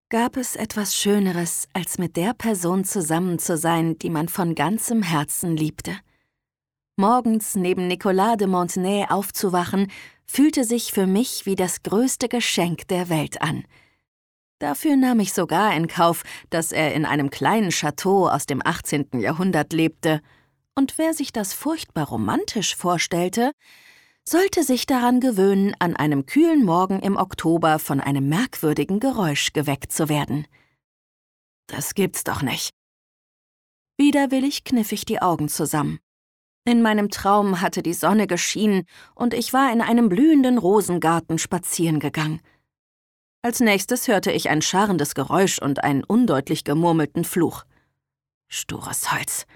Gab es etwas Schöneres, als mit der Person zusammen zu sein, die man von ganzem Herzen liebte? Morgens neben Nicolas de Montenay aufzuwachen, fühlte sich für mich wie das größte Geschenk der Welt an. Dafür nahm ich sogar in Kauf, dass er in einem kleinen Château aus dem 18. Jahrhundert lebte. Und wer sich das furchtbar romantisch vorstellte, sollte sich daran gewöhnen, an einem kühlen Morgen im Oktober von einem merkwürdigen Geräusch geweckt zu werden. Das gibt's doch nicht. Widerwillig kniff ich die Augen zusammen. In meinem Traum hatte die Sonne geschienen und ich war in einem blühenden Rosengarten spazieren gegangen. Als nächstes hörte ich ein scharrendes Geräusch und einen undeutlich gemurmelten Fluch. Stures Holz.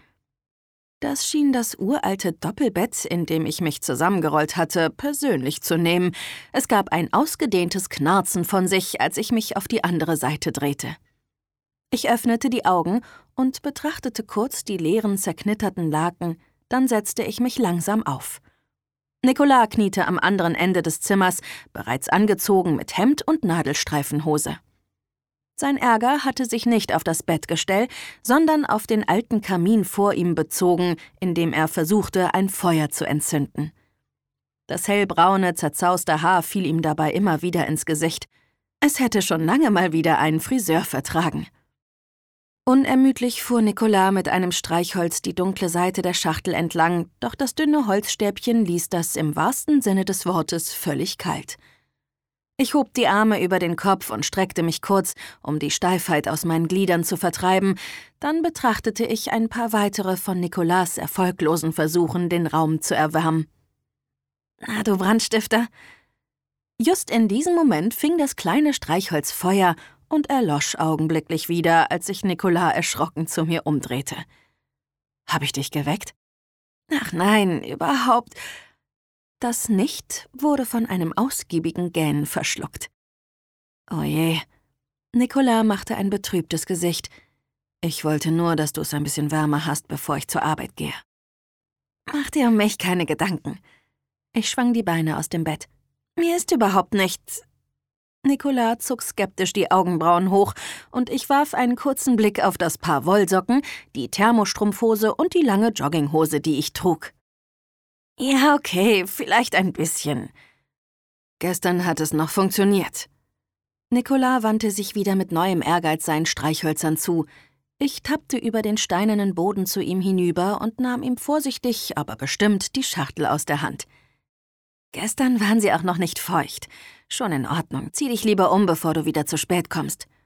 Das schien das uralte Doppelbett, in dem ich mich zusammengerollt hatte, persönlich zu nehmen. Es gab ein ausgedehntes Knarzen von sich, als ich mich auf die andere Seite drehte. Ich öffnete die Augen und betrachtete kurz die leeren, zerknitterten Laken, dann setzte ich mich langsam auf. Nicolas kniete am anderen Ende des Zimmers, bereits angezogen mit Hemd und Nadelstreifenhose. Sein Ärger hatte sich nicht auf das Bettgestell, sondern auf den alten Kamin vor ihm bezogen, in dem er versuchte, ein Feuer zu entzünden. Das hellbraune, zerzauste Haar fiel ihm dabei immer wieder ins Gesicht. Es hätte schon lange mal wieder einen Friseur vertragen. Unermüdlich fuhr Nicolas mit einem Streichholz die dunkle Seite der Schachtel entlang, doch das dünne Holzstäbchen ließ das im wahrsten Sinne des Wortes völlig kalt. Ich hob die Arme über den Kopf und streckte mich kurz, um die Steifheit aus meinen Gliedern zu vertreiben, dann betrachtete ich ein paar weitere von Nicolas' erfolglosen Versuchen, den Raum zu erwärmen. »Na, du Brandstifter!« Just in diesem Moment fing das kleine Streichholz Feuer und erlosch augenblicklich wieder, als sich Nicolas erschrocken zu mir umdrehte. »Hab ich dich geweckt?« »Ach nein, überhaupt.« Das Nicht wurde von einem ausgiebigen Gähnen verschluckt. »Oh je.« Nicolas machte ein betrübtes Gesicht. »Ich wollte nur, dass du es ein bisschen wärmer hast, bevor ich zur Arbeit gehe.« »Mach dir um mich keine Gedanken.« Ich schwang die Beine aus dem Bett. »Mir ist überhaupt nichts.« Nicolas zog skeptisch die Augenbrauen hoch und ich warf einen kurzen Blick auf das Paar Wollsocken, die Thermostrumpfhose und die lange Jogginghose, die ich trug. »Ja, okay, vielleicht ein bisschen. Gestern hat es noch funktioniert.« Nicolas wandte sich wieder mit neuem Ehrgeiz seinen Streichhölzern zu. Ich tappte über den steinernen Boden zu ihm hinüber und nahm ihm vorsichtig, aber bestimmt die Schachtel aus der Hand. »Gestern waren sie auch noch nicht feucht. Schon in Ordnung. Zieh dich lieber um, bevor du wieder zu spät kommst.«